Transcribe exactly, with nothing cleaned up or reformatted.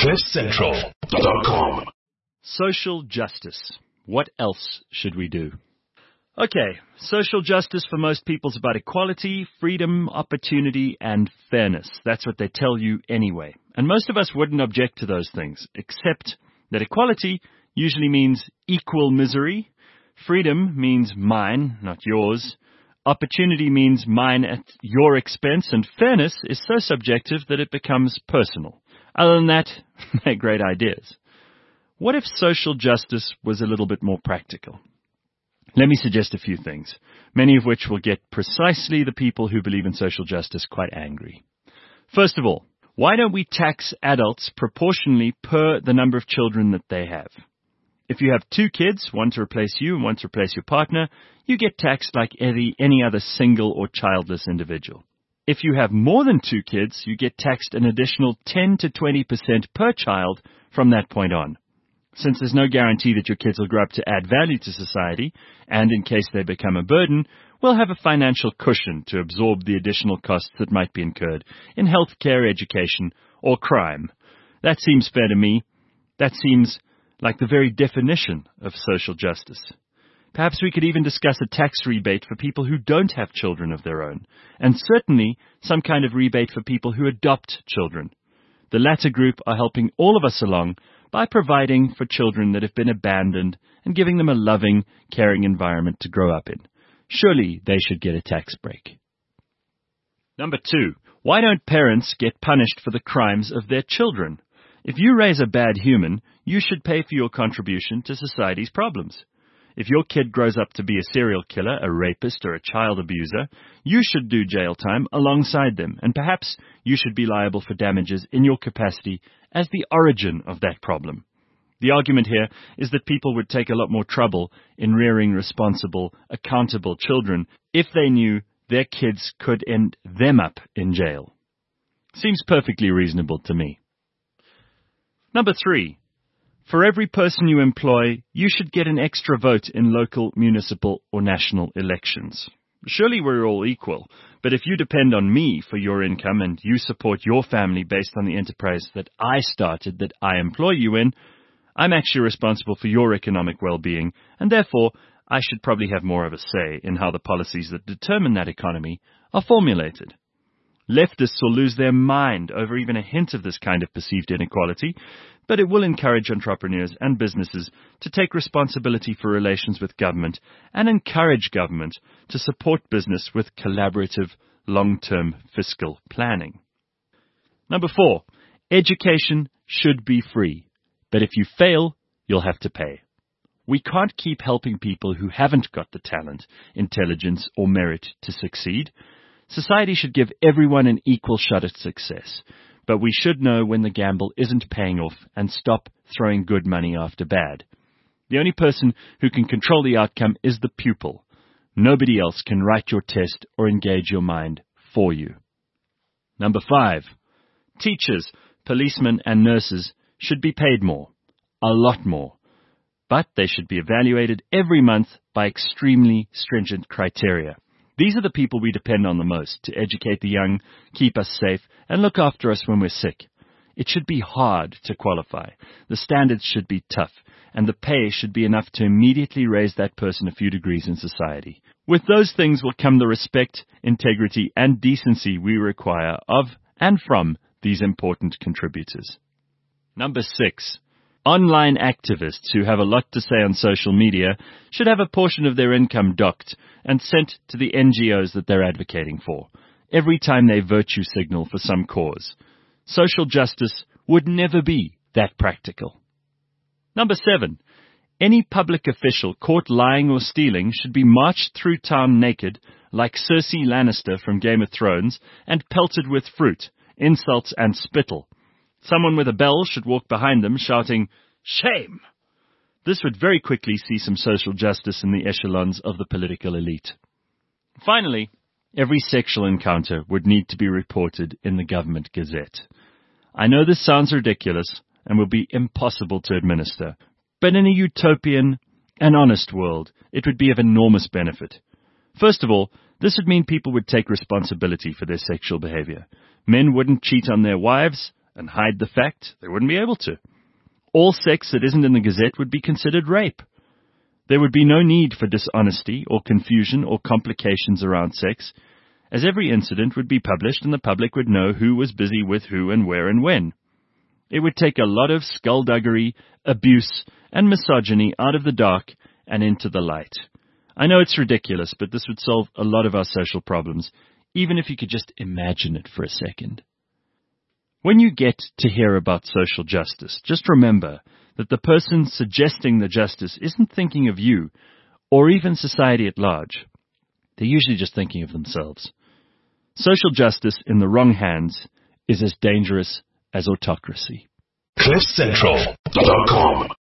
cliff central dot com. Social justice. What else should we do? Okay, social justice for most people is about equality, freedom, opportunity, and fairness. That's what they tell you anyway. And most of us wouldn't object to those things, except that equality usually means equal misery. Freedom means mine, not yours. Opportunity means mine at your expense, and fairness is so subjective that it becomes personal. Other than that, they're great ideas. What if social justice was a little bit more practical? Let me suggest a few things, many of which will get precisely the people who believe in social justice quite angry. First of all, why don't we tax adults proportionally per the number of children that they have? If you have two kids, one to replace you and one to replace your partner, you get taxed like any, any other single or childless individual. If you have more than two kids, you get taxed an additional ten to twenty percent per child from that point on. Since there's no guarantee that your kids will grow up to add value to society, and in case they become a burden, we'll have a financial cushion to absorb the additional costs that might be incurred in healthcare, education, or crime. That seems fair to me. That seems like the very definition of social justice. Perhaps we could even discuss a tax rebate for people who don't have children of their own, and certainly some kind of rebate for people who adopt children. The latter group are helping all of us along by providing for children that have been abandoned and giving them a loving, caring environment to grow up in. Surely they should get a tax break. Number two, why don't parents get punished for the crimes of their children? If you raise a bad human, you should pay for your contribution to society's problems. If your kid grows up to be a serial killer, a rapist, or a child abuser, you should do jail time alongside them, and perhaps you should be liable for damages in your capacity as the origin of that problem. The argument here is that people would take a lot more trouble in rearing responsible, accountable children if they knew their kids could end them up in jail. Seems perfectly reasonable to me. Number three. For every person you employ, you should get an extra vote in local, municipal, or national elections. Surely we're all equal, but if you depend on me for your income and you support your family based on the enterprise that I started, that I employ you in, I'm actually responsible for your economic well-being, and therefore I should probably have more of a say in how the policies that determine that economy are formulated. Leftists will lose their mind over even a hint of this kind of perceived inequality, but it will encourage entrepreneurs and businesses to take responsibility for relations with government and encourage government to support business with collaborative, long-term fiscal planning. Number four, education should be free, but if you fail, you'll have to pay. We can't keep helping people who haven't got the talent, intelligence, or merit to succeed. Society should give everyone an equal shot at success, but we should know when the gamble isn't paying off and stop throwing good money after bad. The only person who can control the outcome is the pupil. Nobody else can write your test or engage your mind for you. Number five, teachers, policemen, and nurses should be paid more, a lot more, but they should be evaluated every month by extremely stringent criteria. These are the people we depend on the most to educate the young, keep us safe, and look after us when we're sick. It should be hard to qualify. The standards should be tough, and the pay should be enough to immediately raise that person a few degrees in society. With those things will come the respect, integrity, and decency we require of and from these important contributors. Number six. Online activists who have a lot to say on social media should have a portion of their income docked and sent to the N G Os that they're advocating for, every time they virtue signal for some cause. Social justice would never be that practical. Number seven. Any public official caught lying or stealing should be marched through town naked, like Cersei Lannister from Game of Thrones, and pelted with fruit, insults, and spittle. Someone with a bell should walk behind them shouting, "Shame!" This would very quickly see some social justice in the echelons of the political elite. Finally, every sexual encounter would need to be reported in the government gazette. I know this sounds ridiculous and will be impossible to administer, but in a utopian and honest world, it would be of enormous benefit. First of all, this would mean people would take responsibility for their sexual behavior. Men wouldn't cheat on their wives, and hide the fact, they wouldn't be able to. All sex that isn't in the Gazette would be considered rape. There would be no need for dishonesty or confusion or complications around sex, as every incident would be published and the public would know who was busy with who and where and when. It would take a lot of skullduggery, abuse, and misogyny out of the dark and into the light. I know it's ridiculous, but this would solve a lot of our social problems, even if you could just imagine it for a second. When you get to hear about social justice, just remember that the person suggesting the justice isn't thinking of you or even society at large. They're usually just thinking of themselves. Social justice in the wrong hands is as dangerous as autocracy. cliff central dot com